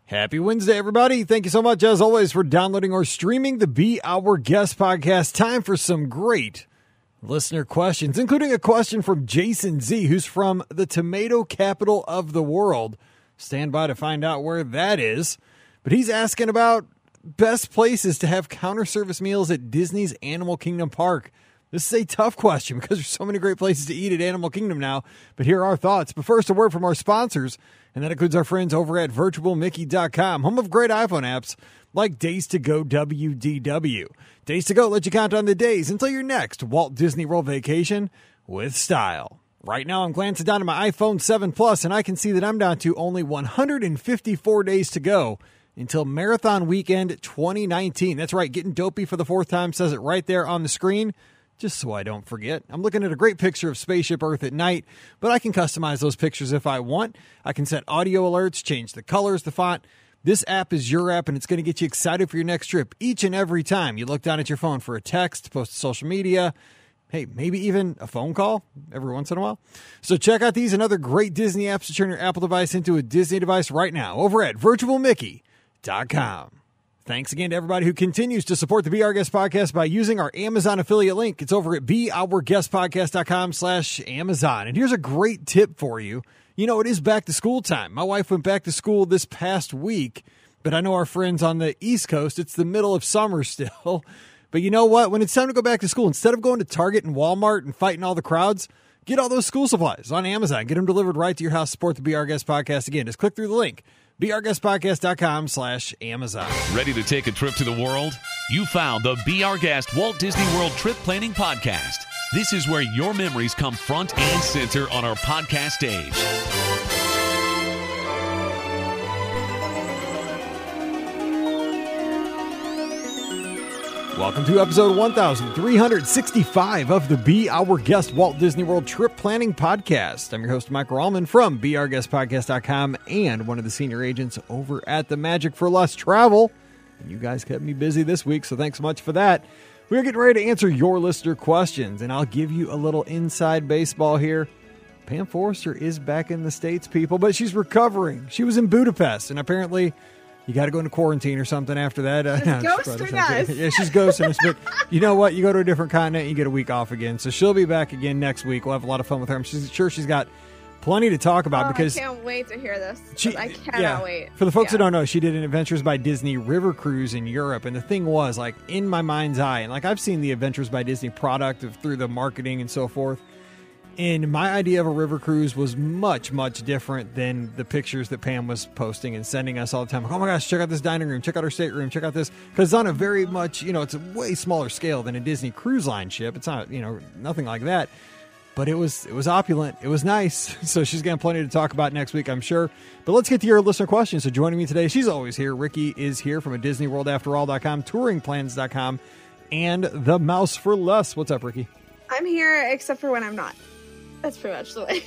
Happy Wednesday, everybody. Thank you so much, as always, for downloading or streaming the Be Our Guest podcast. Time for some great listener questions, including a question from Jason Z, who's from the tomato capital of the world. Stand by to find out where that is. But he's asking about best places to have counter service meals at Disney's Animal Kingdom Park. This is a tough question because there's so many great places to eat at Animal Kingdom now. But here are our thoughts. But first, a word from our sponsors, and that includes our friends over at virtualmickey.com, home of great iPhone apps like Days to Go WDW. Days to Go lets you count on the days until your next Walt Disney World vacation with style. Right now, I'm glancing down at my iPhone 7 Plus, and I can see that I'm down to only 154 days to go until Marathon Weekend 2019. That's right, getting dopey for the fourth time says it right there on the screen. Just so I don't forget. I'm looking at a great picture of Spaceship Earth at night, but I can customize those pictures if I want. I can set audio alerts, change the colors, the font. This app is your app, and it's going to get you excited for your next trip each and every time you look down at your phone for a text, post to social media, hey, maybe even a phone call every once in a while. So check out these and other great Disney apps to turn your Apple device into a Disney device right now over at virtualmickey.com. Thanks again to everybody who continues to support the Be Our Guest podcast by using our Amazon affiliate link. It's over at beourguestpodcast.com/Amazon. And here's a great tip for you. You know, it is back to school time. My wife went back to school this past week, but I know our friends on the East Coast, it's the middle of summer still. But you know what? When it's time to go back to school, instead of going to Target and Walmart and fighting all the crowds, get all those school supplies on Amazon. Get them delivered right to your house. Support the Be Our Guest podcast. Again, just click through the link. beourguestpodcast.com/Amazon. Ready to take a trip to the world? You found the Be Our Guest Walt Disney World Trip Planning Podcast. This is where your memories come front and center on our podcast stage. Welcome to episode 1365 of the Be Our Guest Walt Disney World Trip Planning Podcast. I'm your host, Michael Allman from beourguestpodcast.com and one of the senior agents over at the Magic for Less Travel. And you guys kept me busy this week, so thanks so much for that. We're getting ready to answer your listener questions, and I'll give you a little inside baseball here. Pam Forrester is back in the States, people, but she's recovering. She was in Budapest, and apparently you got to go into quarantine or something after that. Ghosting us. Yeah, she's ghosting us. But you know what? You go to a different continent and you get a week off again. So she'll be back again next week. We'll have a lot of fun with her. I'm sure she's got plenty to talk about. Because I can't wait to hear this. I cannot wait. For the folks who don't know, she did an Adventures by Disney river cruise in Europe. And the thing was, like, in my mind's eye, and like I've seen the Adventures by Disney product through the marketing and so forth. And my idea of a river cruise was much, much different than the pictures that Pam was posting and sending us all the time. Like, oh my gosh, check out this dining room, check out our stateroom, check out this. Because it's on a very much, it's a way smaller scale than a Disney Cruise Line ship. It's not, nothing like that. But it was opulent. It was nice. So she's got plenty to talk about next week, I'm sure. But let's get to your listener questions. So joining me today, she's always here. Ricky is here from a DisneyWorldAfterAll.com, TouringPlans.com, and The Mouse for Less. What's up, Ricky? I'm here, except for when I'm not. That's pretty much the way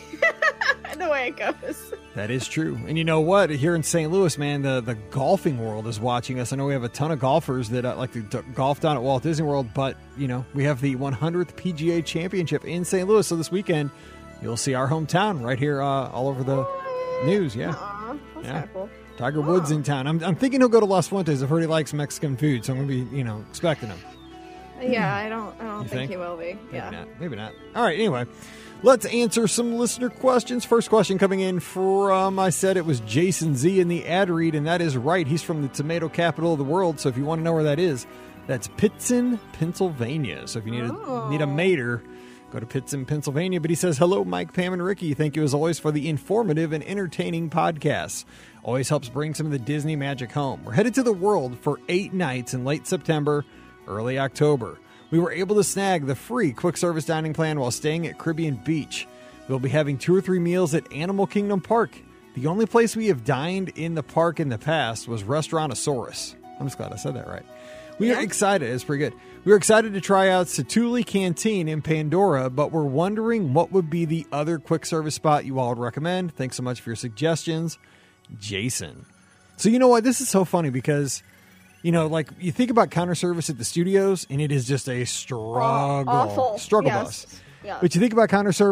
it goes. That is true. And you know what? Here in St. Louis, man, the golfing world is watching us. I know we have a ton of golfers that like to golf down at Walt Disney World, but, we have the 100th PGA Championship in St. Louis. So this weekend, you'll see our hometown right here all over the news. Yeah. That's kind of cool. Tiger Woods in town. I'm thinking he'll go to Las Fuentes. I've heard he likes Mexican food, so I'm going to be, expecting him. Yeah, I don't think he will be. Maybe not. All right, anyway. Let's answer some listener questions. First question coming in from, I said it was Jason Z in the ad read, and that is right. He's from the tomato capital of the world, so if you want to know where that is, that's Pittston, Pennsylvania. So if you need a mater, go to Pittston, Pennsylvania. But he says, hello, Mike, Pam, and Ricky. Thank you, as always, for the informative and entertaining podcasts. Always helps bring some of the Disney magic home. We're headed to the world for 8 nights in late September, early October. We were able to snag the free quick service dining plan while staying at Caribbean Beach. We'll be having 2 or 3 meals at Animal Kingdom Park. The only place we have dined in the park in the past was Restaurantosaurus. I'm just glad I said that right. We are excited. It's pretty good. We were excited to try out Satu'li Canteen in Pandora, but we're wondering what would be the other quick service spot you all would recommend. Thanks so much for your suggestions, Jason. So you know what? This is so funny because like you think about counter service at the studios, and it is just a struggle. Awful. Struggle bus. Yeah. But you think about counter service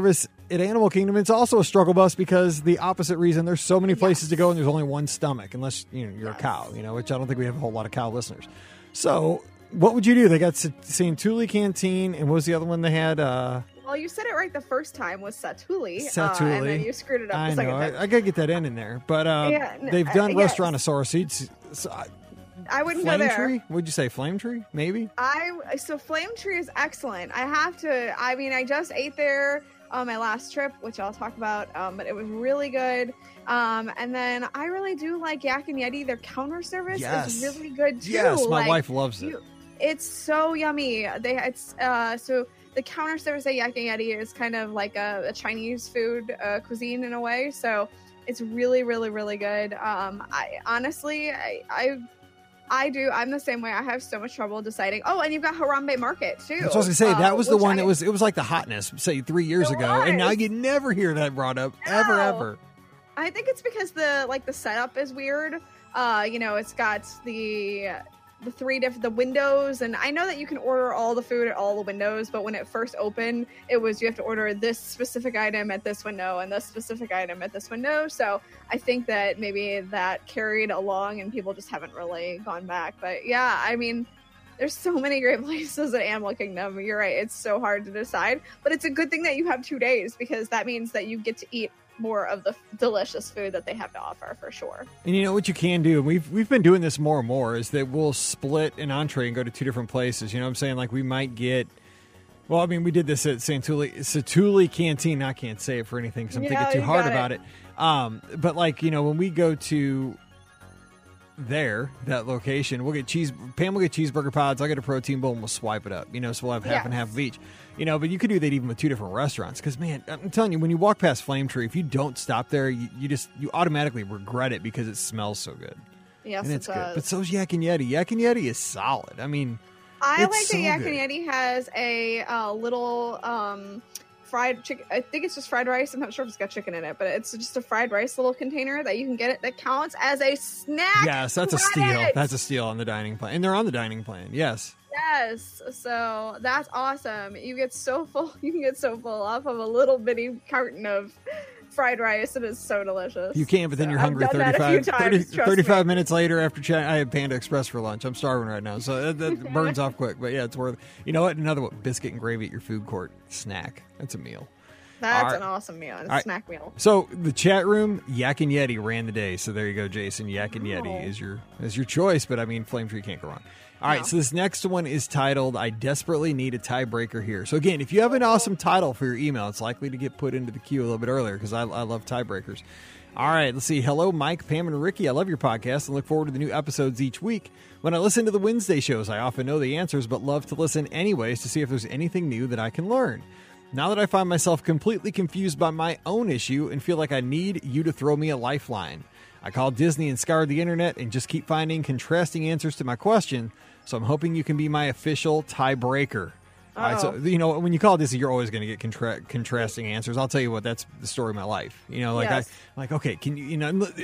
at Animal Kingdom, it's also a struggle bus because the opposite reason. There's so many places to go and there's only one stomach, unless you're a cow, which I don't think we have a whole lot of cow listeners. So what would you do? They got Santulli Canteen, and what was the other one they had? Well, you said it right the first time was Satuli. Satuli. And then you screwed it up the second time. I got to get that in there. But they've done Restaurantosaurus. I wouldn't go there. Flame Tree? Would you say Flame Tree? Maybe? So Flame Tree is excellent. I just ate there on my last trip, which I'll talk about, but it was really good. And then I really do like Yak and Yeti. Their counter service is really good too. Yes, my wife loves it. It's so yummy. So the counter service at Yak and Yeti is kind of like a Chinese food cuisine in a way. So it's really, really, really good. I'm the same way. I have so much trouble deciding. Oh, and you've got Harambe Market too. That's what I was going to say. That was the one it was like the hotness, say 3 years ago. And now you never hear that brought up ever. I think it's because the setup is weird. It's got the windows, and I know that you can order all the food at all the windows, but when it first opened, it was you have to order this specific item at this window and this specific item at this window. So I think that maybe that carried along and people just haven't really gone back. But yeah, I mean, there's so many great places at Animal Kingdom. You're right, it's so hard to decide, but it's a good thing that you have 2 days, because that means that you get to eat more of the delicious food that they have to offer, for sure. And you know what you can do, and we've been doing this more and more, is that we'll split an entree and go to 2 different places. You know what I'm saying? Like we might get, well, I mean, we did this at Satuli Canteen. I can't say it for anything because I'm thinking too hard about it. But like, when we go to that location, Pam will get cheeseburger pods, I'll get a protein bowl, and we'll swipe it up. So we'll have half and half of each. But you could do that even with 2 different restaurants. Because, man, I'm telling you, when you walk past Flame Tree, if you don't stop there, you automatically regret it because it smells so good. Yes, and it's good. But so's Yak and Yeti. Yak and Yeti is solid. I mean, I like that Yak and Yeti has a little fried chicken. I think it's just fried rice. I'm not sure if it's got chicken in it, but it's just a fried rice little container that you can get it that counts as a snack. Yes, that's a steal. That's a steal on the dining plan. And they're on the dining plan. Yes. Yes, so that's awesome. You get so full. You can get so full off of a little bitty carton of fried rice. It is so delicious. You can, but then you're hungry 35 minutes later after I had Panda Express for lunch. I'm starving right now, so that burns off quick. But yeah, it's worth it. You know what? Another one, biscuit and gravy at your food court snack. That's a meal. That's an awesome meal. It's a snack meal. So the chat room, Yak and Yeti ran the day. So there you go, Jason. Yak and Yeti is your choice. But I mean, Flame Tree can't go wrong. All right, so this next one is titled, I Desperately Need a Tiebreaker Here. So again, if you have an awesome title for your email, it's likely to get put into the queue a little bit earlier because I love tiebreakers. All right, let's see. Hello, Mike, Pam, and Ricky. I love your podcast and look forward to the new episodes each week. When I listen to the Wednesday shows, I often know the answers, but love to listen anyways to see if there's anything new that I can learn. Now that I find myself completely confused by my own issue and feel like I need you to throw me a lifeline. I called Disney and scoured the internet and just keep finding contrasting answers to my question, so I'm hoping you can be my official tiebreaker. All right, so, when you call Disney, you're always going to get contrasting answers. I'll tell you what, that's the story of my life. Yes. Okay, can you,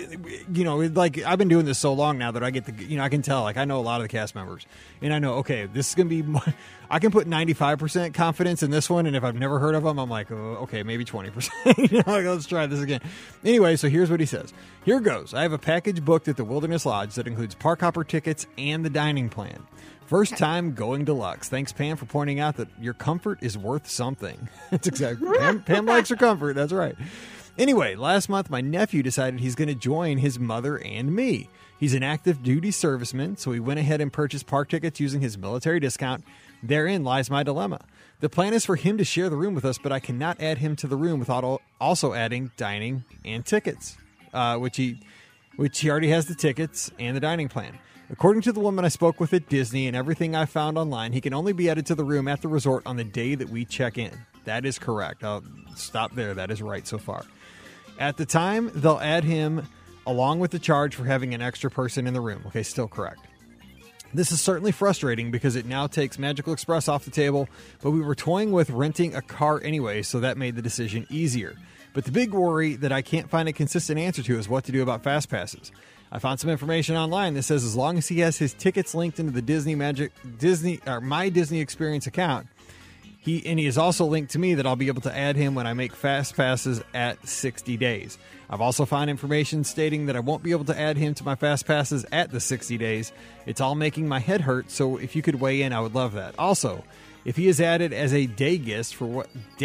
like I've been doing this so long now that I get I can tell, like I know a lot of the cast members, and I know, okay, this is going to be, I can put 95% confidence in this one, and if I've never heard of them, I'm like, oh, okay, maybe 20%. Let's try this again. Anyway, so here's what he says. Here goes. I have a package booked at the Wilderness Lodge that includes park hopper tickets and the dining plan. First time going deluxe. Thanks, Pam, for pointing out that your comfort is worth something. That's exactly. Pam likes her comfort. That's right. Anyway, last month, my nephew decided he's going to join his mother and me. He's an active duty serviceman, so he went ahead and purchased park tickets using his military discount. Therein lies my dilemma. The plan is for him to share the room with us, but I cannot add him to the room without also adding dining and tickets, which he already has the tickets and the dining plan. According to the woman I spoke with at Disney and everything I found online, he can only be added to the room at the resort on the day that we check in. That is correct. I'll stop there. That is right so far. At the time, they'll add him along with the charge for having an extra person in the room. Okay, still correct. This is certainly frustrating because it now takes Magical Express off the table, but we were toying with renting a car anyway, so that made the decision easier. But the big worry that I can't find a consistent answer to is what to do about Fast Passes. I found some information online that says as long as he has his tickets linked into the My Disney Experience account, He has also linked to me that I'll be able to add him when I make fast passes at 60 days. I've also found information stating that I won't be able to add him to my fast passes at the 60 days. It's all making my head hurt, so if you could weigh in, I would love that. Also, if he is added as a day guest for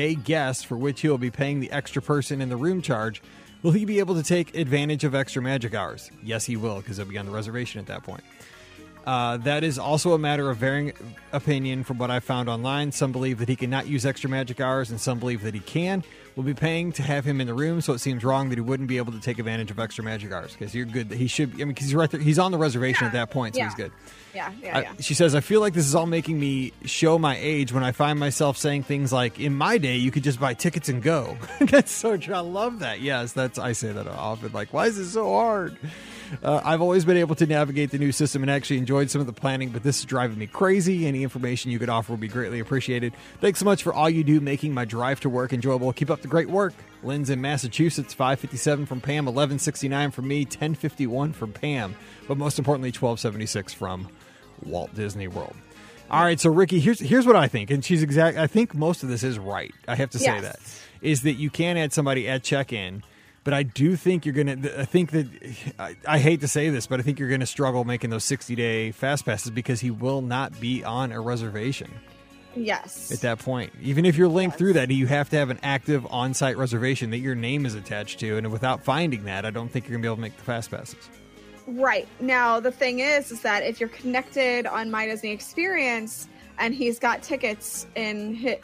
which he will be paying the extra person in the room charge, will he be able to take advantage of extra magic hours? Yes, he will, because he'll be on the reservation at that point. That is also a matter of varying opinion from what I found online. Some believe that he cannot use extra magic hours, and some believe that he can. We'll be paying to have him in the room, so it seems wrong that he wouldn't be able to take advantage of extra magic hours. Because you're good. He should. I mean, because he's right there. He's on the reservation at that point, so he's good. Yeah. She says, I feel like this is all making me show my age when I find myself saying things like, in my day, you could just buy tickets and go. That's so true. I love that. Yes, I say that often. Like, why is this so hard? I've always been able to navigate the new system and actually enjoyed some of the planning, but this is driving me crazy. Any information you could offer would be greatly appreciated. Thanks so much for all you do, making my drive to work enjoyable. Keep up the great work. Lynn's in Massachusetts, 557 from Pam, 1169 from me, 1051 from Pam, but most importantly, 1276 from Walt Disney World. All right, so Ricky, here's what I think, and she's exact. I think most of this is right. I have to say that is that you can add somebody at check-in. But I do think you're going to – I think that – I hate to say this, but I think you're going to struggle making those 60-day fast passes because he will not be on a reservation. Yes. At that point. Even if you're linked through that, you have to have an active on-site reservation that your name is attached to. And without finding that, I don't think you're going to be able to make the fast passes. Right. Now, the thing is that if you're connected on My Disney Experience and he's got tickets they've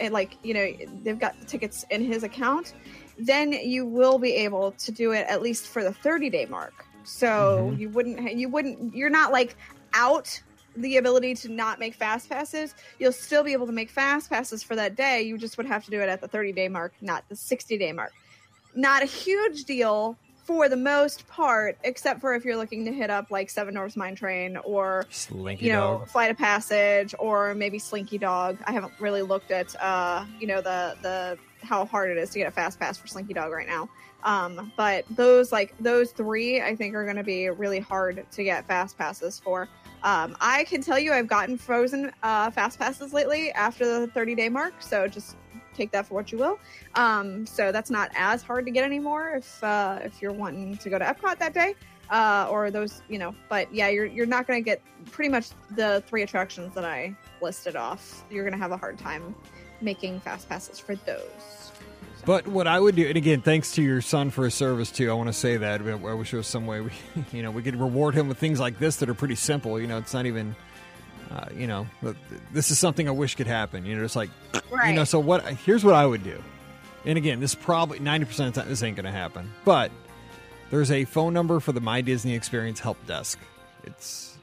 got the tickets in his account – then you will be able to do it at least for the 30-day mark. So you're not like out the ability to not make fast passes. You'll still be able to make fast passes for that day. You just would have to do it at the 30-day mark, not the 60-day mark. Not a huge deal for the most part, except for if you're looking to hit up like Seven Dwarfs Mine Train or Slinky Dog. Flight of Passage or maybe Slinky Dog. I haven't really looked at the how hard it is to get a fast pass for Slinky Dog right now. But those three I think are going to be really hard to get fast passes for. I can tell you I've gotten Frozen fast passes lately after the 30-day mark, so just take that for what you will. So that's not as hard to get anymore if you're wanting to go to Epcot that day or those, but yeah, you're not going to get pretty much the three attractions that I listed off. You're going to have a hard time making fast passes for those. But what I would do, and again, thanks to your son for his service too, I want to say that. I wish there was some way we could reward him with things like this that are pretty simple. It's not even, this is something I wish could happen. It's like, right. So here's what I would do. And again, this probably 90% of the time this ain't going to happen. But there's a phone number for the My Disney Experience help desk. It's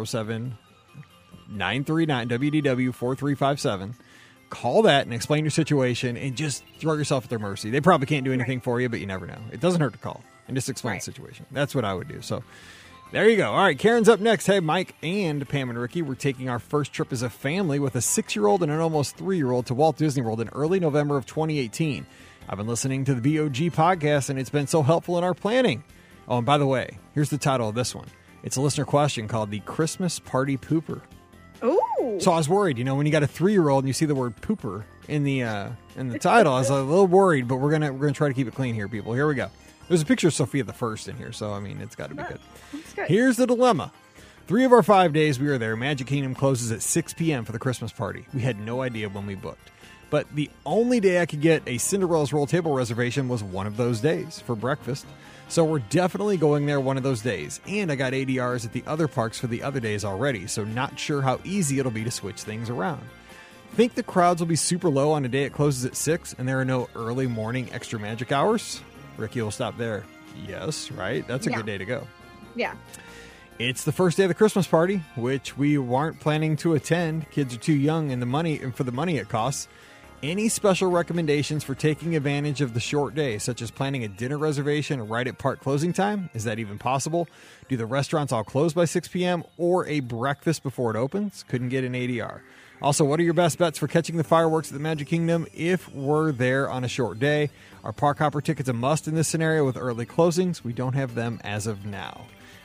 407-939-WDW-4357. Call that and explain your situation and just throw yourself at their mercy. They probably can't do anything for you, but you never know. It doesn't hurt to call and just explain the situation. That's what I would do. So there you go. All right, Karen's up next. Hey, Mike and Pam and Ricky, we're taking our first trip as a family with a 6-year-old and an almost 3-year-old to Walt Disney World in early November of 2018. I've been listening to the BOG podcast, and it's been so helpful in our planning. Oh, and by the way, here's the title of this one. It's a listener question called The Christmas Party Pooper. Ooh. So I was worried, when you got a 3-year-old and you see the word pooper in the title, I was a little worried, but we're gonna try to keep it clean here, people. Here we go. There's a picture of Sophia the First in here, so it's got to be good. That's good. Here's the dilemma. 3 of our 5 days we were there, Magic Kingdom closes at 6 p.m. for the Christmas party. We had no idea when we booked. But the only day I could get a Cinderella's Roll Table reservation was one of those days for breakfast. So we're definitely going there one of those days. And I got ADRs at the other parks for the other days already, so not sure how easy it'll be to switch things around. Think the crowds will be super low on a day it closes at 6 and there are no early morning extra magic hours? Ricky will stop there. Yes, right? That's a good day to go. Yeah. It's the first day of the Christmas party, which we weren't planning to attend. Kids are too young and for the money it costs. Any special recommendations for taking advantage of the short day, such as planning a dinner reservation right at park closing time? Is that even possible? Do the restaurants all close by 6 p.m. or a breakfast before it opens? Couldn't get an ADR. Also, what are your best bets for catching the fireworks at the Magic Kingdom if we're there on a short day? Are park hopper tickets a must in this scenario with early closings? We don't have them as of now.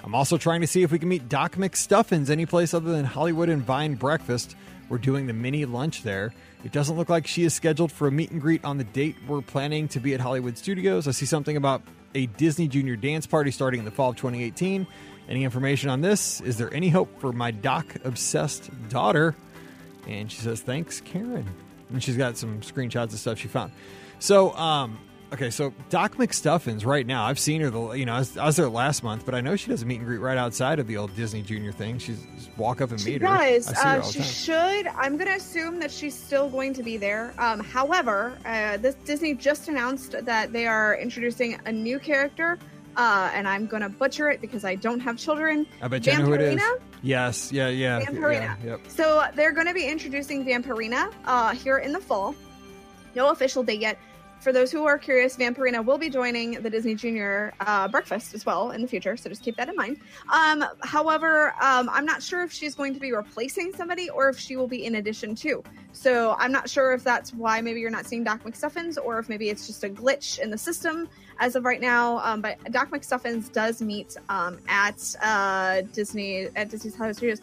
I'm also trying to see if we can meet Doc McStuffins any place other than Hollywood and Vine Breakfast. We're doing the mini lunch there. It doesn't look like she is scheduled for a meet and greet on the date we're planning to be at Hollywood Studios. I see something about a Disney Junior dance party starting in the fall of 2018. Any information on this? Is there any hope for my Doc-obsessed daughter? And she says, thanks, Karen. And she's got some screenshots of stuff she found. So, okay, so Doc McStuffins right now, I've seen her, I was there last month, but I know she does a meet and greet right outside of the old Disney Junior thing. She's just walk up and meet her. She does. She should. I'm going to assume that she's still going to be there. However, Disney just announced that they are introducing a new character, and I'm going to butcher it because I don't have children. I bet you know who it is. Yes, yeah. Vampirina. Yeah, yep. So they're going to be introducing Vampirina here in the fall. No official date yet. For those who are curious, Vampirina will be joining the Disney Junior breakfast as well in the future, so just keep that in mind. However, I'm not sure if she's going to be replacing somebody or if she will be in addition to. So I'm not sure if that's why maybe you're not seeing Doc McStuffins or if maybe it's just a glitch in the system as of right now. But Doc McStuffins does meet at Disney's Hollywood Studios.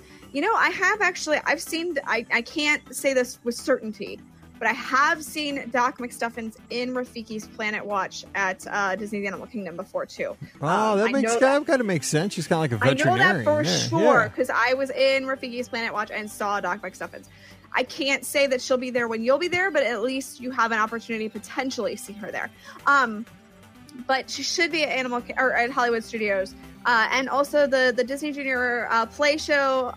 I've seen, I can't say this with certainty, but I have seen Doc McStuffins in Rafiki's Planet Watch at Disney's Animal Kingdom before, too. Oh, that kind of makes sense. She's kind of like a veterinarian. I know that for sure, because I was in Rafiki's Planet Watch and saw Doc McStuffins. I can't say that she'll be there when you'll be there, but at least you have an opportunity to potentially see her there. But she should be at at Hollywood Studios. And also the Disney Junior play show,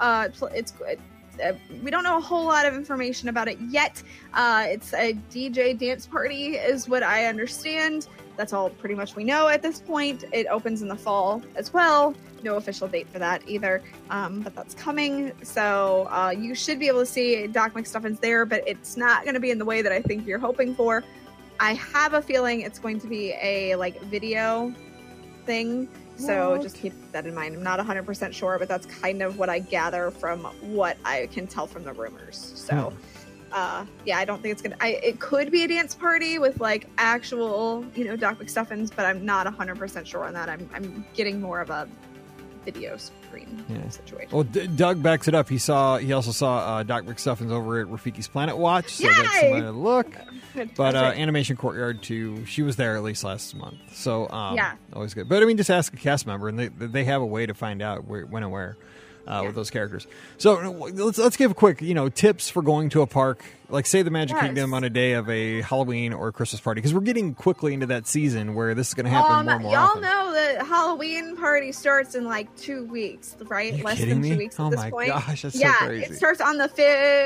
we don't know a whole lot of information about it yet. It's a DJ dance party is what I understand. That's all pretty much we know at this point. It opens in the fall as well. No official date for that either, but that's coming. So you should be able to see Doc McStuffins there, but it's not going to be in the way that I think you're hoping for. I have a feeling it's going to be a video thing. So just keep that in mind. I'm not 100% sure, but that's kind of what I gather from what I can tell from the rumors. So, I don't think it's going to... It could be a dance party with, actual, Doc McStuffins, but I'm not 100% sure on that. I'm getting more of a video screen situation. Well, Doug backs it up. He also saw Doc McStuffins over at Rafiki's Planet Watch. So that's somebody to look. But right. Animation Courtyard 2, she was there at least last month. So, always good. But, just ask a cast member, and they have a way to find out when and where with those characters. So, let's give a quick, tips for going to a park, like, say, the Magic Kingdom on a day of a Halloween or a Christmas party, because we're getting quickly into that season where this is going to happen more and more often. Y'all know the Halloween party starts in, 2 weeks, right? Are you Less kidding than me? 2 weeks at this point. Oh, my gosh, that's so crazy. It starts on the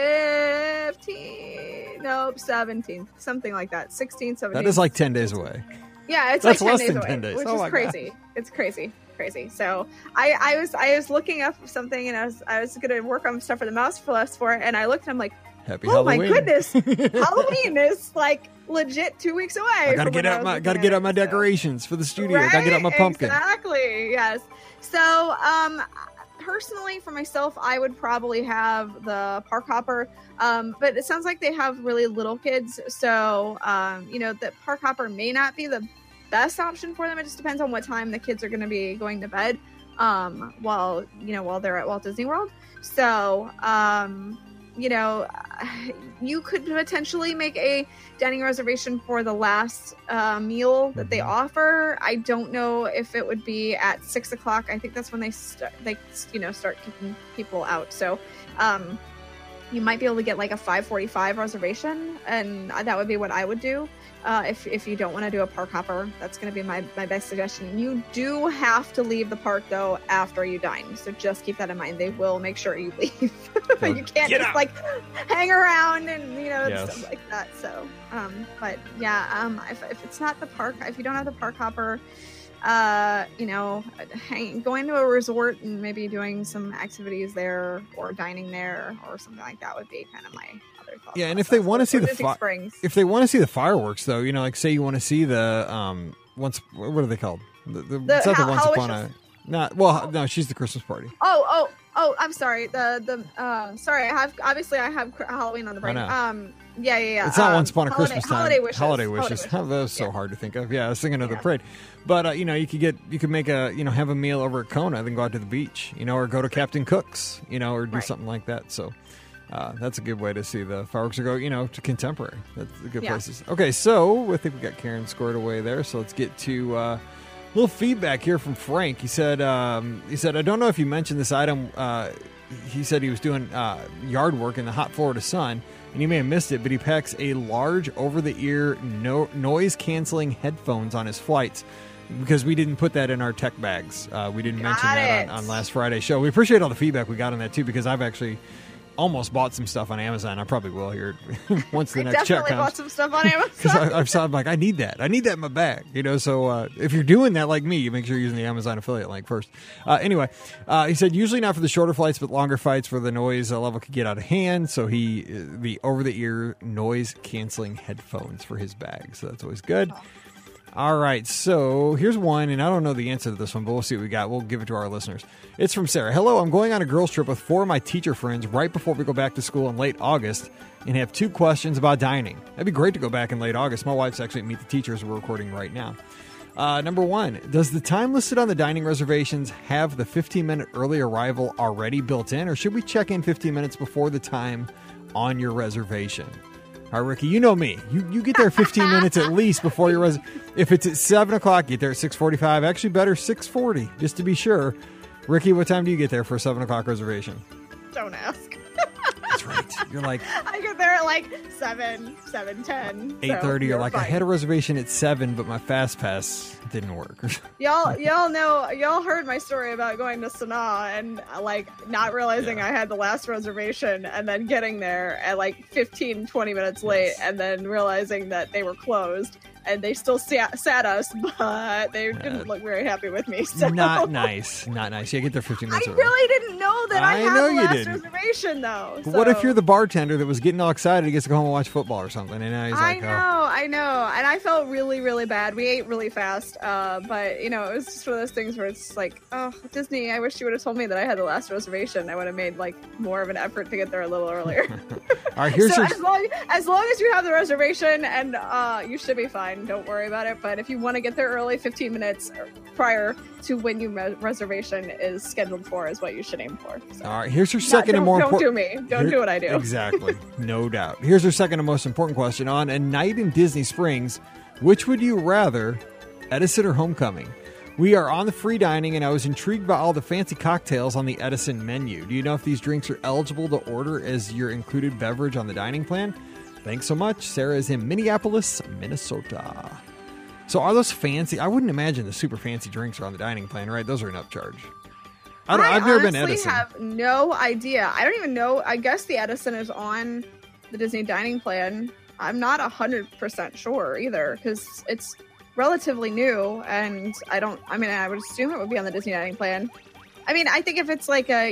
15th. Nope, 17th. Something like that. 16th, 17th. That is 10 days away. Yeah, it's That's 10 less days than away, 10 days. which Oh is crazy. God. It's crazy. So I was looking up something, and I was going to work on stuff for the Mouse Plus for it, and I looked and I'm like, Happy Halloween. My goodness, Halloween is legit 2 weeks away. I gotta get out my decorations for the studio. Right? Gotta get out my pumpkin. Exactly. Yes. So personally, for myself, I would probably have the Park Hopper. But it sounds like they have really little kids, so the Park Hopper may not be the best option for them. It just depends on what time the kids are going to be going to bed while they're at Walt Disney World. So you could potentially make a dining reservation for the last meal that they offer. I don't know if it would be at 6 o'clock. I think that's when they start kicking people out. So you might be able to get a 5:45 reservation, and that would be what I would do. If you don't want to do a Park Hopper, that's going to be my best suggestion. You do have to leave the park, though, after you dine. So just keep that in mind. They will make sure you leave. You can't just, hang around and, stuff like that. So, if it's not the park, if you don't have the Park Hopper, going to a resort and maybe doing some activities there or dining there or something like that would be kind of my other thought. Yeah, and if they want to see the fireworks, though, say you want to see the what are they called? It's not the Once Upon a. No, she's the Christmas party. Oh, I'm sorry. Sorry. I have Halloween on the brain. Yeah. It's not Once Upon a Christmas Time. Holiday wishes. That was so hard to think of. Yeah, I was thinking of the parade. But you could make have a meal over at Kona, then go out to the beach, or go to Captain Cook's, or do something like that. So that's a good way to see the fireworks, or go, to Contemporary. That's a good places. Okay, so I think we got Karen squared away there. So let's get to a little feedback here from Frank. He said, I don't know if you mentioned this item. He said he was doing yard work in the hot Florida sun, and you may have missed it, but he packs a large over-the-ear noise-canceling headphones on his flights, because we didn't put that in our tech bags. We didn't mention that on last Friday's show. We appreciate all the feedback we got on that, too, because I've actually almost bought some stuff on Amazon. I probably will here once the next check comes. I definitely bought some stuff on Amazon. Because I'm like, I need that. I need that in my bag. So if you're doing that like me, you make sure you're using the Amazon affiliate link first. Anyway, he said usually not for the shorter flights, but longer flights where the noise level could get out of hand. So the over-the-ear noise-canceling headphones for his bag. So that's always good. All right, so here's one, and I don't know the answer to this one, but we'll see what we got. We'll give it to our listeners. It's from Sarah. Hello, I'm going on a girls' trip with 4 of my teacher friends right before we go back to school in late August, and have 2 questions about dining. That'd be great to go back in late August. My wife's actually at Meet the Teachers we're recording right now. Number 1, does the time listed on the dining reservations have the 15-minute early arrival already built in, or should we check in 15 minutes before the time on your reservation? All right, Ricky, you know me. You get there 15 minutes at least before your If it's at 7 o'clock, get there at 6:45. Actually, better 6:40, just to be sure. Ricky, what time do you get there for a 7 o'clock reservation? Don't ask. That's right. You're like... I get there at like 7:10. 8:30. You're like, fine. I had a reservation at 7, but my Fast Pass didn't work. Y'all heard my story about going to Sanaa and like not realizing I had the last reservation, and then getting there at like 15-20 minutes late, and then realizing that they were closed. And they still sat us, but they didn't look very happy with me. So. Not nice. Yeah, get there 15 minutes early. I really didn't know that I had the last reservation, though. So. What if you're the bartender that was getting all excited he gets to go home and watch football or something? And now he's I know. And I felt really, really bad. We ate really fast. But, it was just one of those things where it's like, oh, Disney, I wish you would have told me that I had the last reservation. I would have made, like, more of an effort to get there a little earlier. All right, here's as long as you have the reservation, and you should be fine. Don't worry about it. But if you want to get there early, 15 minutes prior to when your reservation is scheduled for is what you should aim for. So. All right, here's your second and more important... Don't do me. Don't do what I do. Exactly. No doubt. Here's your second and most important question. On a night in Disney Springs, which would you rather, Edison or Homecoming? We are on the free dining, and I was intrigued by all the fancy cocktails on the Edison menu. Do you know if these drinks are eligible to order as your included beverage on the dining plan? Thanks so much. Sarah is in Minneapolis, Minnesota. So are those fancy? I wouldn't imagine the super fancy drinks are on the dining plan, right? Those are an upcharge. I've never been Edison. I have no idea. I don't even know. I guess the Edison is on the Disney dining plan. I'm not 100% sure either, because it's relatively new, and I would assume it would be on the Disney dining plan. I mean, I think if it's like a,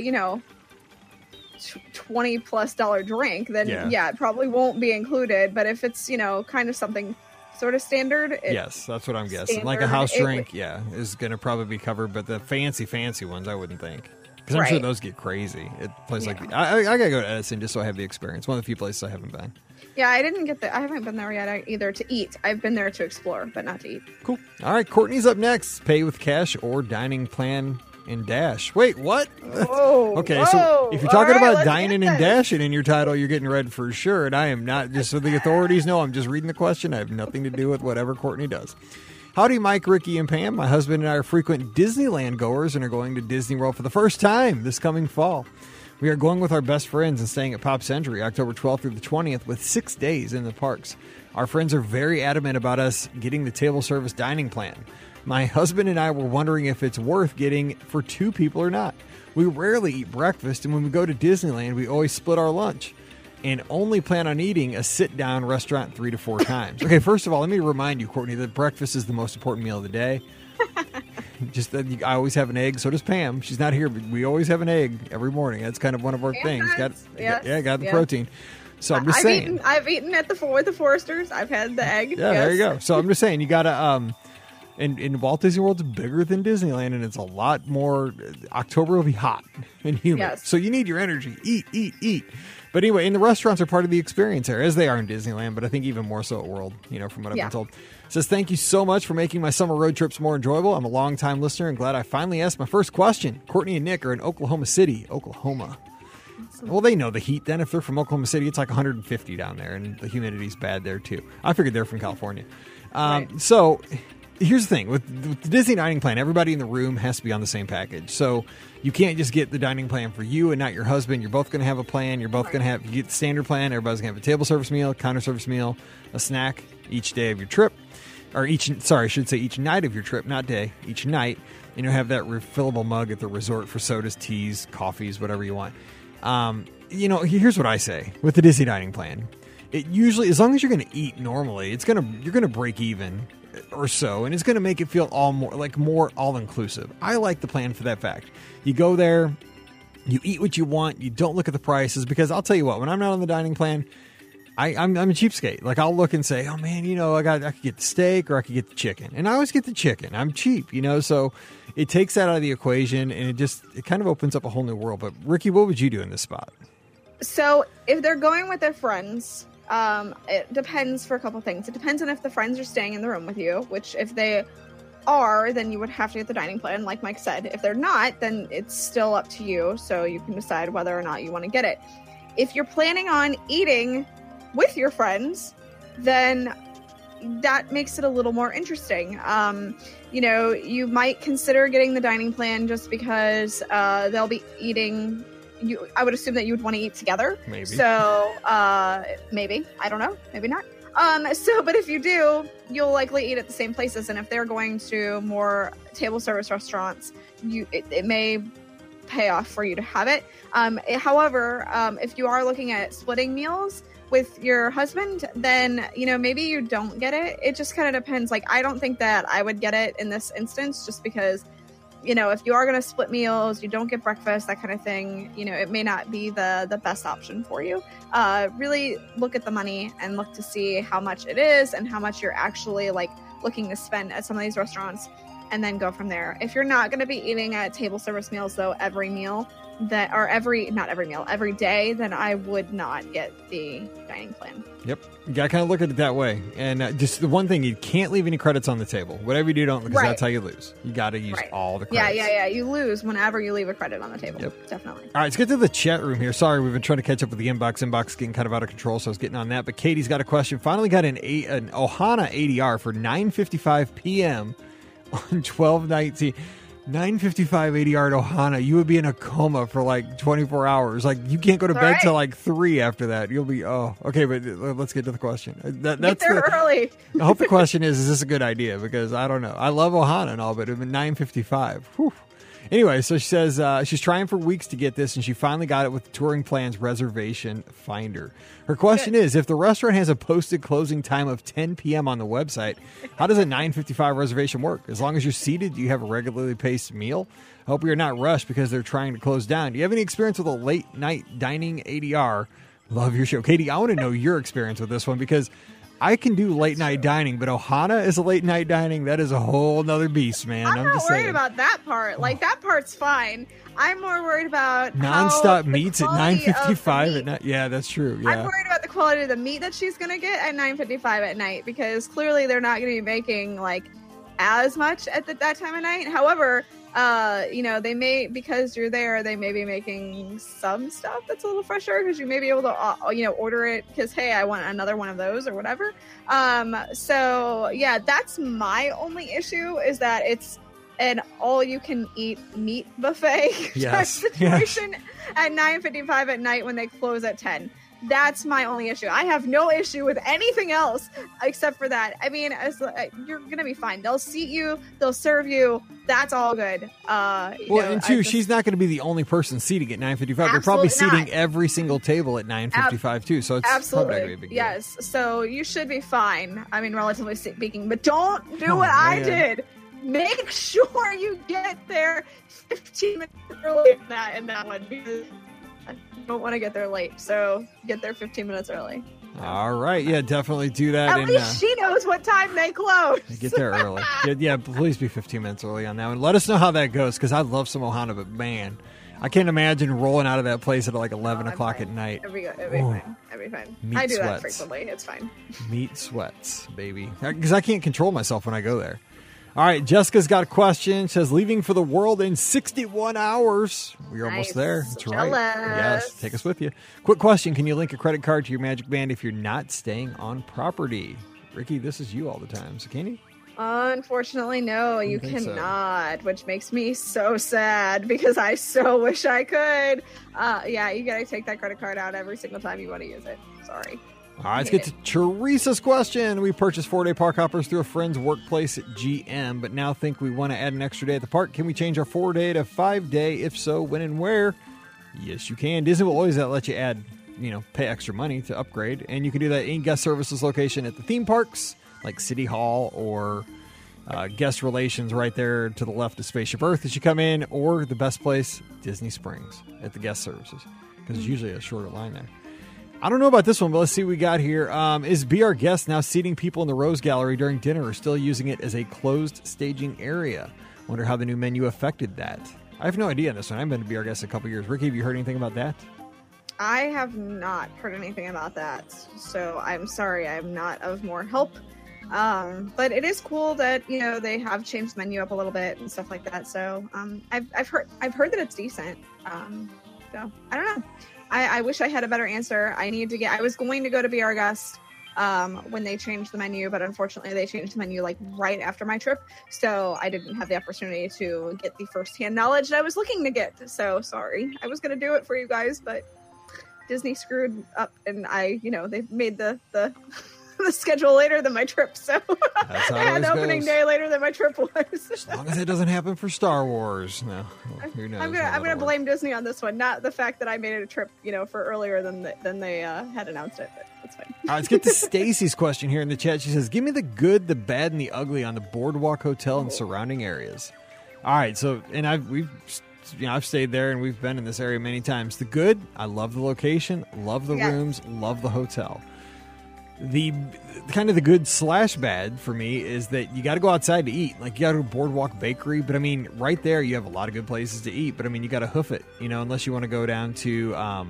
$20+ drink, then it probably won't be included. But if it's, kind of something sort of standard. Yes, that's what I'm guessing. Like a house drink, is going to probably be covered. But the fancy ones, I wouldn't think. Because I'm sure those get crazy at places like I got to go to Edison just so I have the experience. One of the few places I haven't been. Yeah, I haven't been there yet either to eat. I've been there to explore, but not to eat. Cool. All right, Courtney's up next. Pay with cash or dining plan and dash. Wait, what? Whoa. Okay, so if you're talking about dining and dashing in your title, you're getting read for sure. And I am not, just so the authorities know, I'm just reading the question. I have nothing to do with whatever Courtney does. Howdy, Mike, Ricky, and Pam. My husband and I are frequent Disneyland goers and are going to Disney World for the first time this coming fall. We are going with our best friends and staying at Pop Century October 12th through the 20th with 6 days in the parks. Our friends are very adamant about us getting the table service dining plan. My husband and I were wondering if it's worth getting for 2 people or not. We rarely eat breakfast, and when we go to Disneyland, we always split our lunch and only plan on eating a sit-down restaurant 3 to 4 times. Okay, first of all, let me remind you, Courtney, that breakfast is the most important meal of the day. Just that I always have an egg. So does Pam. She's not here, but we always have an egg every morning. That's kind of one of our things. Got the protein. So I'm just saying. I've eaten at with the Foresters. I've had the egg. Yeah, yes. There you go. So I'm just saying, you gotta And Walt Disney World's bigger than Disneyland, and it's a lot more. October will be hot and humid. Yes. So you need your energy. Eat. But anyway, and the restaurants are part of the experience there, as they are in Disneyland, but I think even more so at World, from what I've been told. Says, thank you so much for making my summer road trips more enjoyable. I'm a long-time listener and glad I finally asked my first question. Courtney and Nick are in Oklahoma City, Oklahoma. Well, they know the heat then. If they're from Oklahoma City, it's like 150 down there, and the humidity's bad there, too. I figured they're from California. Right. So here's the thing. With the Disney dining plan, everybody in the room has to be on the same package. So you can't just get the dining plan for you and not your husband. You're both going to have a plan. You're both going to have, you get the standard plan. Everybody's going to have a table service meal, counter service meal, a snack each day of your trip. Or each night of your trip, not day, each night. And you'll have that refillable mug at the resort for sodas, teas, coffees, whatever you want. Here's what I say with the Disney dining plan. It usually, as long as you're going to eat normally, you're going to break even or so, and it's going to make it feel more all inclusive. I like the plan for that fact. You go there, you eat what you want, you don't look at the prices, because I'll tell you what, when I'm not on the dining plan, I'm a cheapskate. Like, I'll look and say, oh man, I could get the steak or I could get the chicken, and I always get the chicken. I'm cheap, so it takes that out of the equation, and it kind of opens up a whole new world. But Ricky, what would you do in this spot? So if they're going with their friends, it depends for a couple things. It depends on if the friends are staying in the room with you, which if they are, then you would have to get the dining plan, like Mike said. If they're not, then it's still up to you, so you can decide whether or not you want to get it. If you're planning on eating with your friends, then that makes it a little more interesting. You might consider getting the dining plan just because they'll be eating. I would assume that you would want to eat together. Maybe. So maybe. I don't know. Maybe not. But if you do, you'll likely eat at the same places. And if they're going to more table service restaurants, it may pay off for you to have it. However, if you are looking at splitting meals with your husband, then maybe you don't get it. It just kind of depends. Like, I don't think that I would get it in this instance, just because if you are going to split meals, you don't get breakfast, that kind of thing, it may not be the best option for you. Really look at the money and look to see how much it is and how much you're actually looking to spend at some of these restaurants, and then go from there. If you're not going to be eating at table service meals though every day, then I would not get the dining plan. Yep. You got to kind of look at it that way. And just the one thing, you can't leave any credits on the table. Whatever you do, don't, because that's how you lose. You got to use all the credits. Yeah. You lose whenever you leave a credit on the table. Yep. Definitely. All right, let's get to the chat room here. Sorry, we've been trying to catch up with the inbox. Inbox getting kind of out of control, so I was getting on that. But Katie's got a question. Finally got an Ohana ADR for 9:55 p.m. on 12/19. 9:55 ADR at Ohana. You would be in a coma for 24 hours. You can't go to bed till 3 after that. You'll be okay. But let's get to the question. That's get there early. I hope the question is this a good idea? Because I don't know. I love Ohana and all, but it was 9:55. Whew. Anyway, so she says she's trying for weeks to get this, and she finally got it with the Touring Plans Reservation Finder. Her question is, if the restaurant has a posted closing time of 10 p.m. on the website, how does a 9:55 reservation work? As long as you're seated, do you have a regularly paced meal? I hope you're not rushed because they're trying to close down. Do you have any experience with a late night dining ADR? Love your show. Katie, I want to know your experience with this one, because I can do late night dining, but Ohana is a late night dining. That is a whole nother beast, man. I'm not worried about that part. That part's fine. I'm more worried about nonstop meats at 9:55 at night. Yeah, that's true. Yeah. I'm worried about the quality of the meat that she's going to get at 9:55 at night, because clearly they're not going to be making as much at that time of night. However, they may, because you're there, they may be making some stuff that's a little fresher, because you may be able to, order it because, hey, I want another one of those or whatever. So yeah, that's my only issue, is that it's an all-you-can-eat meat buffet type situation at 9:55 at night when they close at 10. That's my only issue. I have no issue with anything else except for that. I mean, you're going to be fine. They'll seat you. They'll serve you. That's all good. And two, she's not going to be the only person seating at 9:55. They're probably seating every single table at 9:55 too. So it's probably not going to be a big deal. Yes. So you should be fine. I mean, relatively speaking. But don't do what I did. Make sure you get there 15 minutes early in that one, because I don't want to get there late. So get there 15 minutes early. All right. Yeah, definitely do that. At least she knows what time they close. Get there early. Yeah, please be 15 minutes early on that one. Let us know how that goes, because I love some Ohana, but man, I can't imagine rolling out of that place at like 11 o'clock at night. It'll be fine. It'll be fine. I do that frequently. It's fine. Meat sweats, baby. Because I can't control myself when I go there. All right, Jessica's got a question. She says, leaving for the world in 61 hours. We're almost there. That's right. Yes, take us with you. Quick question. Can you link a credit card to your Magic Band if you're not staying on property? Ricky, this is you all the time. So can you? Unfortunately, no, you cannot, which makes me so sad because I so wish I could. Yeah, you got to take that credit card out every single time you want to use it. Sorry. All right, let's get to Teresa's question. We purchased 4-day park hoppers through a friend's workplace at GM, but now think we want to add an extra day at the park. Can we change our 4-day to 5-day? If so, when and where? Yes, you can. Disney will always let you add, pay extra money to upgrade, and you can do that in guest services location at the theme parks, like City Hall or guest relations right there to the left of Spaceship Earth as you come in, or the best place, Disney Springs at the guest services, because there's usually a shorter line there. I don't know about this one, but let's see what we got here. Is Be Our Guest now seating people in the Rose Gallery during dinner or still using it as a closed staging area? Wonder how the new menu affected that. I have no idea on this one. I've been to Be Our Guest a couple years. Ricky, have you heard anything about that? I have not heard anything about that, so I'm sorry I'm not of more help. But it is cool that, they have changed the menu up a little bit and stuff like that. So I've heard that it's decent. So I don't know. I wish I had a better answer. I was going to go to Be Our Guest when they changed the menu, but unfortunately they changed the menu like right after my trip. So I didn't have the opportunity to get the firsthand knowledge that I was looking to get. So sorry. I was going to do it for you guys, but Disney screwed up and they made the schedule later than my trip, so that's how I had the opening day later than my trip was. As long as it doesn't happen for Star Wars. No, who knows? I'm gonna blame Disney on this one, not the fact that I made it a trip, for earlier than they had announced it. But that's fine. All right, let's get to Stacy's question here in the chat. She says, "Give me the good, the bad, and the ugly on the Boardwalk Hotel and surrounding areas." All right, so I've stayed there and we've been in this area many times. The good, I love the location, love the rooms, love the hotel. The kind of the good / bad for me is that you got to go outside to eat. Like, you got to go to Boardwalk Bakery, but I mean, right there you have a lot of good places to eat. But I mean, you got to hoof it, unless you want to go down to.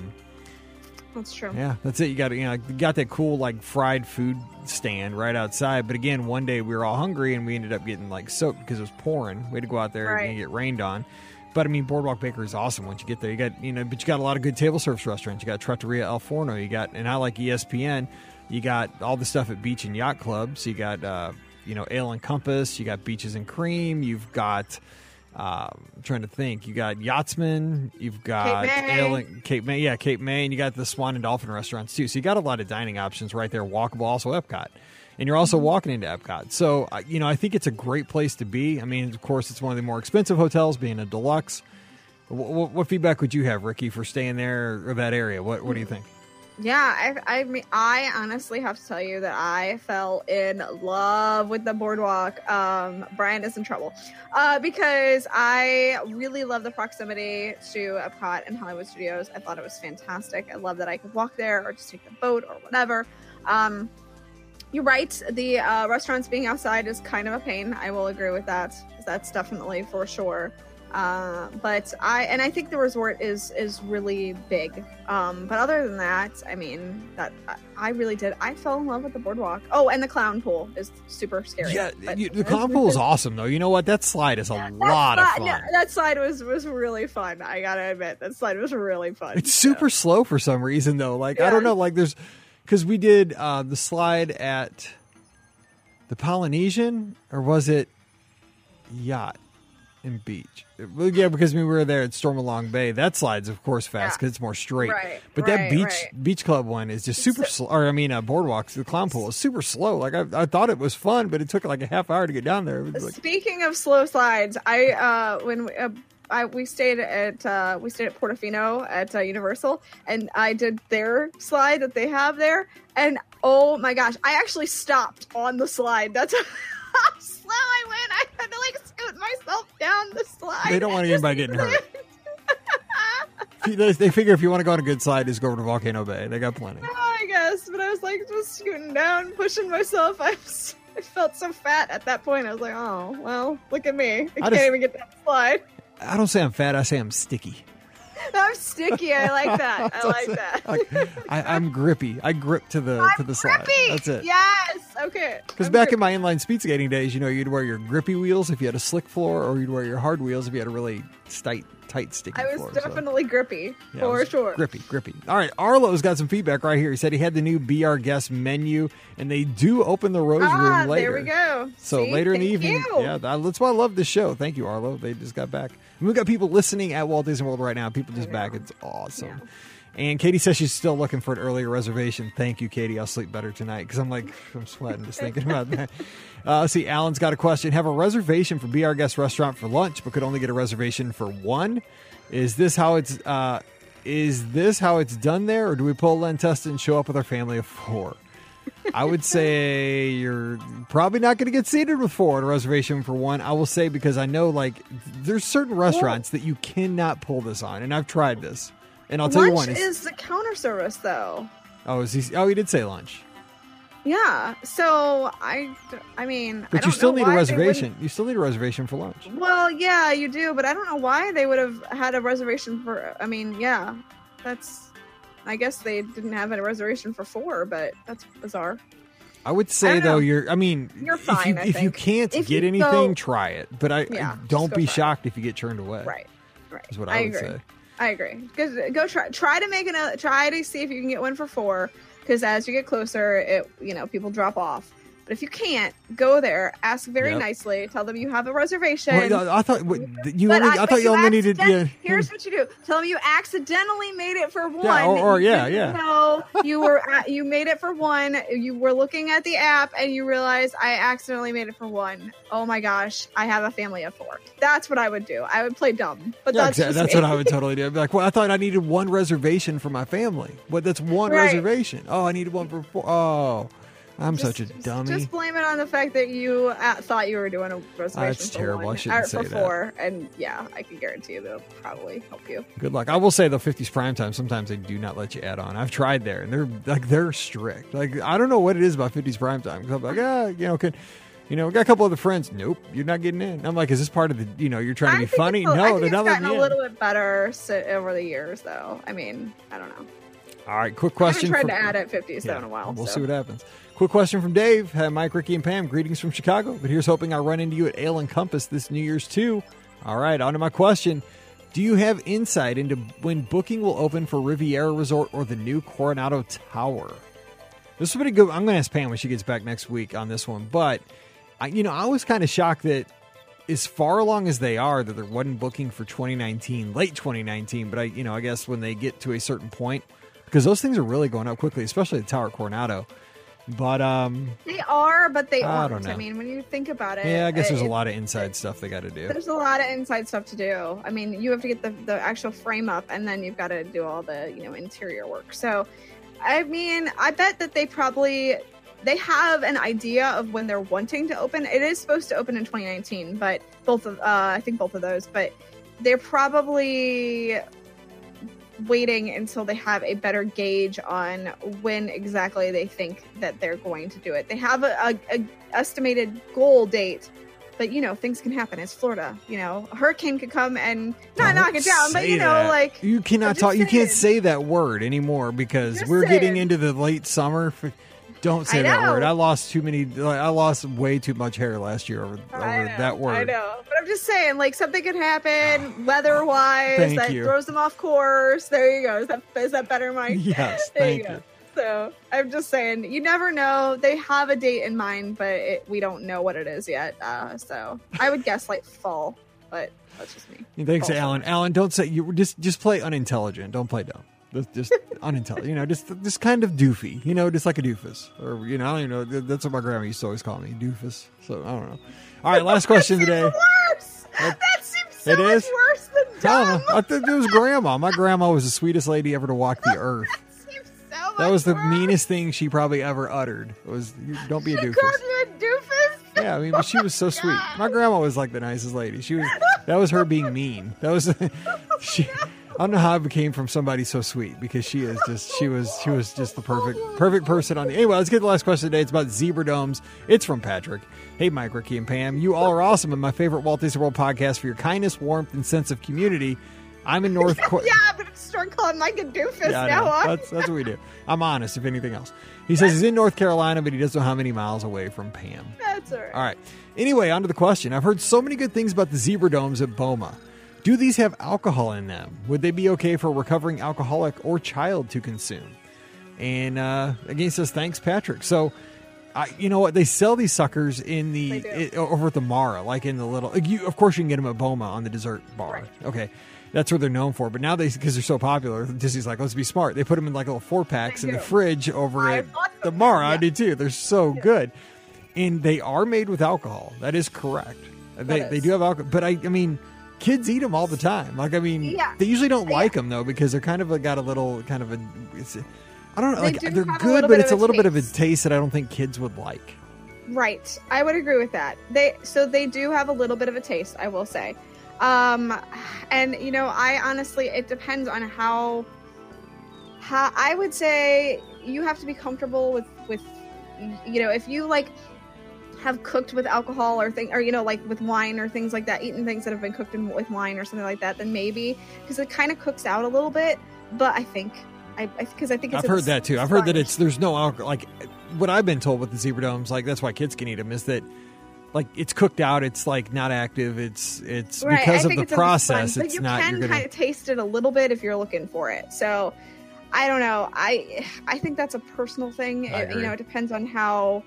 That's true. Yeah, that's it. You got you got that cool like fried food stand right outside. But again, one day we were all hungry and we ended up getting like soaked because it was pouring. We had to go out there and get rained on. But I mean, Boardwalk Bakery is awesome once you get there. You got but you got a lot of good table service restaurants. You got Trattoria El Forno. You got, and I like ESPN. You got all the stuff at Beach and Yacht Club. So you got, Ale and Compass. You got Beaches and Cream. You've got, I'm trying to think. You got Yachtsman. You've got Cape May. Yeah, Cape May. And you got the Swan and Dolphin restaurants, too. So you got a lot of dining options right there. Walkable, also Epcot. And you're also walking into Epcot. So, I think it's a great place to be. I mean, of course, it's one of the more expensive hotels, being a deluxe. What feedback would you have, Ricky, for staying there or that area? What do you think? Yeah, I honestly have to tell you that I fell in love with the Boardwalk. Brian is in trouble because I really love the proximity to Epcot and Hollywood Studios. I thought it was fantastic. I love that I could walk there or just take the boat or whatever. You're right. The restaurants being outside is kind of a pain. I will agree with that. That's definitely for sure. But I think the resort is really big. But other than that, I mean, I really did. I fell in love with the Boardwalk. Oh, and the clown pool is super scary. Yeah, the clown pool is awesome, though. You know what? That slide is a lot of fun. No, that slide was really fun. I gotta admit, that slide was really fun. It's super slow for some reason, though. Like, I don't know. Like, because we did the slide at the Polynesian, or was it Yacht and Beach? Yeah, because we were there at Stormalong Bay. That slide's, of course, fast because it's more straight. Right, but that beach club one is just super slow. Or, I mean, Boardwalk, the clown pool is super slow. Like, I thought it was fun, but it took like a half hour to get down there. Speaking of slow slides, we stayed at Portofino at Universal, and I did their slide that they have there, and oh my gosh, I actually stopped on the slide. That's how slow I went. I had to like scoot myself down the slide. They don't want anybody getting hurt. They figure if you want to go on a good slide, just go over to Volcano Bay. They got plenty. I guess fast, but I was like just scooting down, pushing myself. I felt so fat at that point. I was like, oh, well, look at me. I can't even get that slide. I don't say I'm fat. I say I'm sticky. I'm sticky. I like that. I like that. I'm grippy. I grip to the slide. That's it. Yes. Okay. Because back in my inline speed skating days, you'd wear your grippy wheels if you had a slick floor, or you'd wear your hard wheels if you had a really tight, sticky floor. I was definitely grippy, for sure. Grippy. All right, Arlo's got some feedback right here. He said he had the new Be Our Guest menu, and they do open the Rose Room later. There we go. So later in the evening. Yeah, that's why I love this show. Thank you, Arlo. They just got back. And we've got people listening at Walt Disney World right now. People just back. It's awesome. Yeah. And Katie says she's still looking for an earlier reservation. Thank you, Katie. I'll sleep better tonight because I'm sweating just thinking about that. Let's see. Alan's got a question. Have a reservation for Be Our Guest restaurant for lunch, but could only get a reservation for one. Is this how it's done there, or do we pull Len Testa and show up with our family of 4? I would say you're probably not going to get seated with 4 at a reservation for 1. I will say, because I know there's certain restaurants that you cannot pull this on, and I've tried this. And I'll tell you one. Lunch is the counter service, though. Oh, he did say lunch. Yeah. So I mean, but you still need a reservation. You still need a reservation for lunch. Well, yeah, you do, but I don't know why they would have had a reservation for. I mean, yeah, I guess they didn't have a reservation for 4, but that's bizarre. I would say though, you're fine. If you can't get anything, try it. But don't be shocked if you get turned away. Right. Is what I would say. I agree. Go try to see if you can get one for 4. Because as you get closer, people drop off. But if you can't, go there, ask very nicely, tell them you have a reservation. Well, I thought you only needed. Yeah. Here's what you do: tell them you accidentally made it for 1. No, you made it for 1. You were looking at the app and you realized I accidentally made it for 1. Oh my gosh, I have a family of 4. That's what I would do. I would play dumb, but that's what I would totally do. I'd be like, well, I thought I needed 1 reservation for my family. But that's 1 reservation. Oh, I needed 1 for 4. Oh. I'm such a dummy. Just blame it on the fact that you thought you were doing a reservation that's for terrible. 1. I shouldn't say for 4, and I can guarantee you they'll probably help you. Good luck. I will say though, 50s primetime, sometimes they do not let you add on. I've tried there, and they're strict. I don't know what it is about 50s primetime. I'm like, we got a couple other friends. Nope, you're not getting in. I'm like, is this part of the? You're trying to be funny? No, they're not letting me in. It's gotten a little bit better over the years, though. I mean, I don't know. All right, quick question. I haven't tried to add at 50s in a while. We'll see what happens. Quick question from Dave. Hi, Mike, Ricky, and Pam. Greetings from Chicago. But here's hoping I run into you at Ale and Compass this New Year's too. All right, on to my question. Do you have insight into when booking will open for Riviera Resort or the new Coronado Tower? This is pretty good. I'm going to ask Pam when she gets back next week on this one. But, I was kind of shocked that as far along as they are, that there wasn't booking for 2019, late 2019. But, I guess when they get to a certain point, because those things are really going up quickly, especially the Tower at Coronado. But they are, but they aren't. I don't know. I mean, when you think about it, I guess there's a lot of inside stuff they got to do. There's a lot of inside stuff to do. I mean, you have to get the actual frame up, and then you've got to do all the interior work. So, I mean, I bet that they have an idea of when they're wanting to open. It is supposed to open in 2019, but I think both of those. But they're probably waiting until they have a better gauge on when exactly they think that they're going to do it. They have a estimated goal date, but things can happen. It's Florida. A hurricane could come and not knock it down, but you cannot talk. You can't say that word anymore because we're getting into the late summer. Don't say that word. I lost way too much hair last year over that word. I know. But I'm just saying, something could happen weather-wise that throws them off course. There you go. Is that better, Mike? Yes, thank you. So I'm just saying, you never know. They have a date in mind, but we don't know what it is yet. So I would guess fall, but that's just me. Thanks, Alan. Alan, don't say you just play unintelligent. Don't play dumb. Just unintelligent, just kind of doofy, just like a doofus, or I don't even know. That's what my grandma used to always call me, doofus. So I don't know. All right, last question today. Worse. That seems so much worse than dumb. I think it was grandma. My grandma was the sweetest lady ever to walk the earth. That was the meanest thing she probably ever uttered. Don't be a doofus. She called you a doofus? Yeah, I mean, but she was so sweet. My grandma was like the nicest lady. That was her being mean. That was I don't know how I became from somebody so sweet, because she is just she was just the perfect person on the. Anyway, let's get to the last question today. It's about zebra domes. It's from Patrick. Hey, Mike, Ricky, and Pam. You all are awesome, and my favorite Walt Disney World podcast for your kindness, warmth, and sense of community. I'm in North. Yeah, I'm gonna start calling Mike a doofus now on. That's what we do. I'm honest, if anything else. He says he's in North Carolina, but he doesn't know how many miles away from Pam. That's all right. All right. Anyway, on to the question. I've heard so many good things about the zebra domes at BOMA. Do these have alcohol in them? Would they be okay for a recovering alcoholic or child to consume? And again, he says, thanks, Patrick. So, you know what? They sell these suckers in over at the Mara, like in the little. Of course, you can get them at BOMA on the dessert bar. Right. Okay. That's what they're known for. But now because they're so popular, Disney's like, let's be smart. They put them in like little 4-packs in the fridge over at the Mara. Yeah. I do too. They're so good. And they are made with alcohol. That is correct. They do have alcohol. But I mean, kids eat them all the time. Like, I mean, they usually don't like them though, because they're kind of got a little kind of a. I don't know. Like, they're good, but it's a little bit of a taste that I don't think kids would like. Right. I would agree with that. They do have a little bit of a taste, I will say. And you know, I honestly, it depends on how I would say you have to be comfortable with, you know, if you like have cooked with alcohol or you know, like with wine or things like that, eaten things that have been cooked with wine or something like that, then maybe, because it kind of cooks out a little bit. But I think it's I've heard that too. I've heard that there's no alcohol. Like what I've been told with the zebra domes, like that's why kids can eat them, is that like it's cooked out, it's like not active, it's right. Because of the process, it's not. You can kind of taste it a little bit if you're looking for it. So I don't know. I think that's a personal thing. You know, it depends on how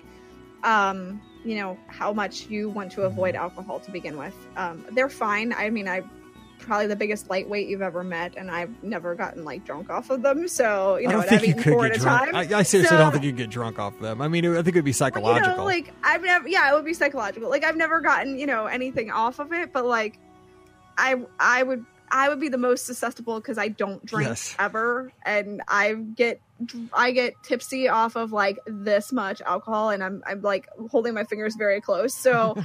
you know, how much you want to avoid alcohol to begin with. They're fine. I mean, I'm probably the biggest lightweight you've ever met, and I've never gotten like drunk off of them. So, you know, I've eaten 4 at a time. I seriously don't think you get drunk off of them. I mean, I think it would be psychological. Well, you know, like it would be psychological. Like I've never gotten, you know, anything off of it, but like I would be the most susceptible because I don't drink ever, and I get tipsy off of like this much alcohol, and I'm like holding my fingers very close. So,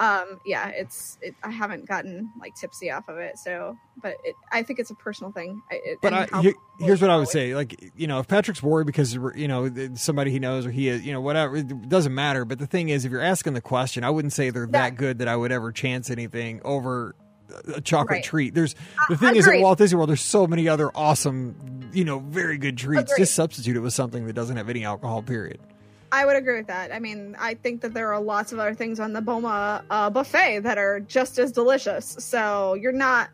I haven't gotten like tipsy off of it. So, but I think it's a personal thing. Here's what I would say. Like, you know, if Patrick's worried because, you know, somebody he knows or he is, you know, whatever, it doesn't matter. But the thing is, if you're asking the question, I wouldn't say they're that good that I would ever chance anything over a chocolate treat. There's the thing is at Walt Disney World, there's so many other awesome, you know, very good treats. Just substitute it with something that doesn't have any alcohol, period. I would agree with that. I mean, I think that there are lots of other things on the BOMA buffet that are just as delicious. So you're not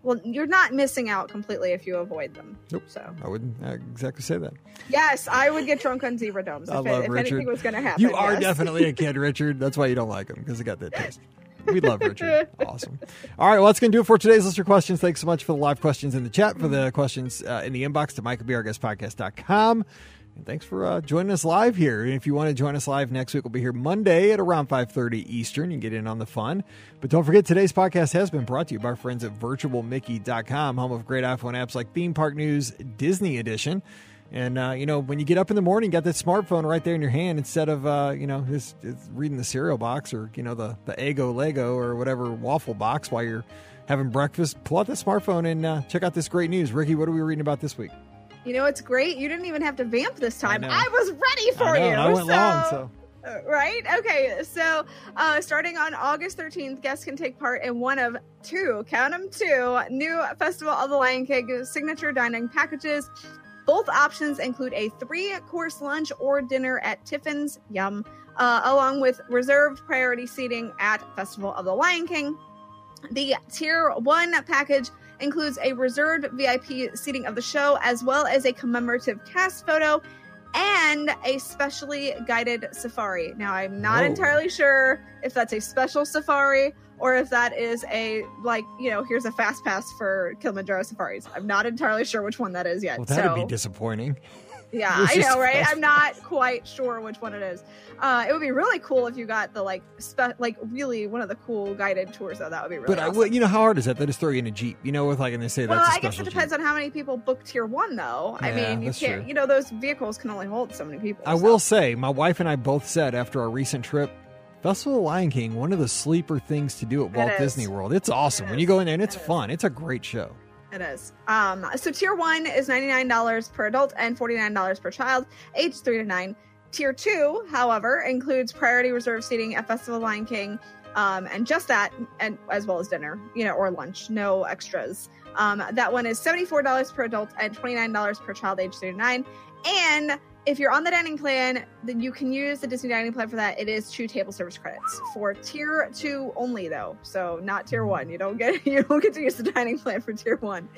missing out completely if you avoid them. Nope. So I wouldn't exactly say that. Yes, I would get drunk on zebra domes if anything was going to happen. You are definitely a kid, Richard. That's why you don't like them, because they got that taste. We love Richard. Awesome. All right, well, that's going to do it for today's listener questions. Thanks so much for the live questions in the chat, for the questions in the inbox to MikeBeOurGuestPodcast.com. And thanks for joining us live here. And if you want to join us live next week, we'll be here Monday at around 5:30 Eastern. You can get in on the fun. But don't forget, today's podcast has been brought to you by our friends at VirtualMickey.com, home of great iPhone apps like Theme Park News Disney Edition. And, you know, when you get up in the morning, you got that smartphone right there in your hand instead of, you know, just reading the cereal box or, you know, the Eggo Lego or whatever waffle box while you're having breakfast. Pull out the smartphone and check out this great news. Ricky, what are we reading about this week? You know, it's great. You didn't even have to vamp this time. I was ready for you. I went long, so. Right? Okay. So, starting on August 13th, guests can take part in one of two, count them two, new Festival of the Lion King signature dining packages. Both options include a 3-course lunch or dinner at Tiffin's, yum, along with reserved priority seating at Festival of the Lion King. The Tier 1 package includes a reserved VIP seating of the show, as well as a commemorative cast photo and a specially guided safari. Now, I'm not entirely sure if that's a special safari or if that is a, like, you know, here's a fast pass for Kilimanjaro safaris. I'm not entirely sure which one that is yet. Well, that'd be disappointing. Yeah, I know, right? I'm not quite sure which one it is. It would be really cool if you got the, like, really one of the cool guided tours, though. That would be really awesome. But, you know, how hard is that? They just throw you in a Jeep, you know, with, like, and they say that's a special I guess it depends on how many people book Tier 1, though. Yeah, I mean, you can't, you know, those vehicles can only hold so many people. I will say, my wife and I both said after our recent trip, Festival of the Lion King, one of the sleeper things to do at Walt Disney World. It's awesome. When you go in there, and it's fun. It's a great show. It is. So tier 1 is $99 per adult and $49 per child, age 3 to 9. Tier 2, however, includes priority reserve seating at Festival of the Lion King, and just that, and as well as dinner, or lunch, no extras. That one is $74 per adult and $29 per child, age 3 to 9. And if you're on the dining plan, then you can use the Disney dining plan for that. It is 2 table service credits for tier 2 only, though. So not tier 1. You don't get to use the dining plan for tier 1.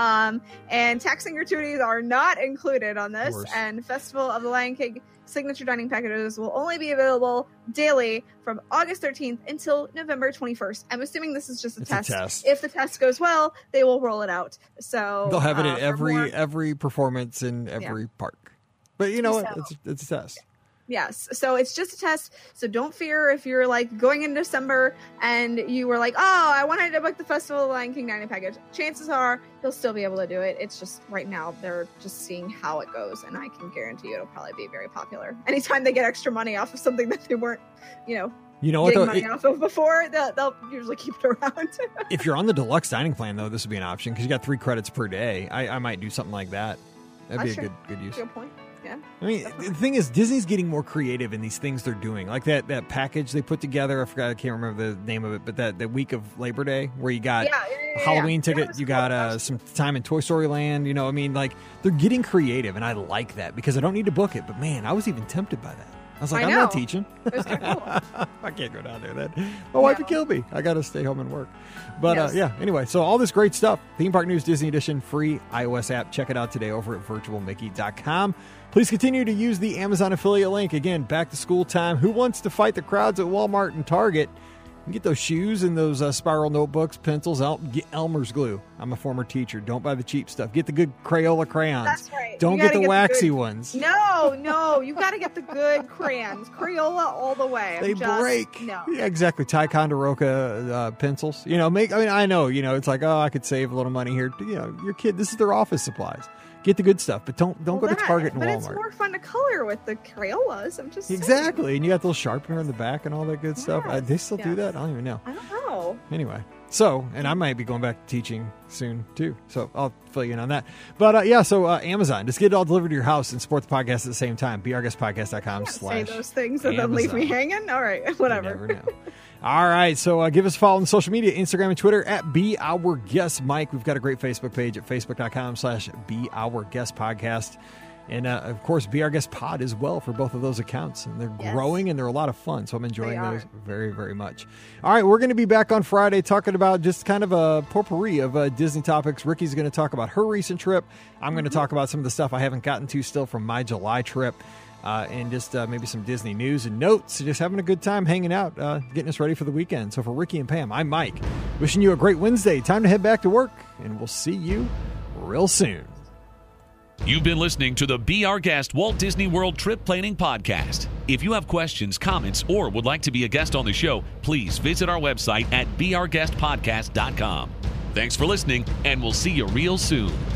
And taxing gratuities are not included on this. And Festival of the Lion King signature dining packages will only be available daily from August 13th until November 21st. I'm assuming this is just a test. If the test goes well, they will roll it out. So they'll have it at every performance in every park. But you know what? It's a test. Yes. So it's just a test. So don't fear if you're like going in December and you were like, oh, I wanted to book the Festival of the Lion King dining package. Chances are you'll still be able to do it. It's just right now they're just seeing how it goes. And I can guarantee you it'll probably be very popular. Anytime they get extra money off of something that they weren't, getting money off of before, they'll usually keep it around. If you're on the deluxe dining plan, though, this would be an option because you got 3 credits per day. I might do something like that. That'd be a good use. Good point. Yeah. I mean, the thing is, Disney's getting more creative in these things they're doing. Like that package they put together. I can't remember the name of it, but that week of Labor Day where you got Halloween ticket, you got some time in Toy Story Land. I mean, like they're getting creative, and I like that because I don't need to book it. But man, I was even tempted by that. I was like, I'm not teaching. It was kind of cool. I can't go down there then. My wife would kill me. I got to stay home and work. But anyway, so all this great stuff. Theme Park News Disney Edition, free iOS app. Check it out today over at virtualmickey.com. Please continue to use the Amazon affiliate link. Again, back to school time. Who wants to fight the crowds at Walmart and Target? You get those shoes and those spiral notebooks, pencils, get Elmer's glue. I'm a former teacher. Don't buy the cheap stuff. Get the good Crayola crayons. That's right. Don't get the waxy ones. No. You got to get the good crayons. Crayola all the way. They break. No. Yeah, exactly. Ticonderoga pencils. I know, it's like, I could save a little money here. Your kid, this is their office supplies. Get the good stuff, but don't go to Target and Walmart. But it's more fun to color with the Crayolas. I'm just saying. Exactly, and you got the little sharpener in the back and all that good stuff. They still do that? I don't even know. I don't know. Anyway, and I might be going back to teaching soon too, so I'll fill you in on that. But Amazon, just get it all delivered to your house and support the podcast at the same time. BeOurGuestPodcast.com/ say those things and then leave me hanging. All right, whatever. You never know. All right, so give us a follow on social media, Instagram and Twitter at Be Our Guest Mike. We've got a great Facebook page at facebook.com/Be Our Guest Podcast. And, of course, Be Our Guest Pod as well for both of those accounts. And they're growing and they're a lot of fun, so I'm enjoying those very, very much. All right, we're going to be back on Friday talking about just kind of a potpourri of Disney topics. Ricky's going to talk about her recent trip. I'm going to talk about some of the stuff I haven't gotten to still from my July trip. And just maybe some Disney news and notes. Just having a good time hanging out, getting us ready for the weekend. So for Ricky and Pam, I'm Mike. Wishing you a great Wednesday. Time to head back to work, and we'll see you real soon. You've been listening to the Be Our Guest Walt Disney World Trip Planning Podcast. If you have questions, comments, or would like to be a guest on the show, please visit our website at beourguestpodcast.com. Thanks for listening, and we'll see you real soon.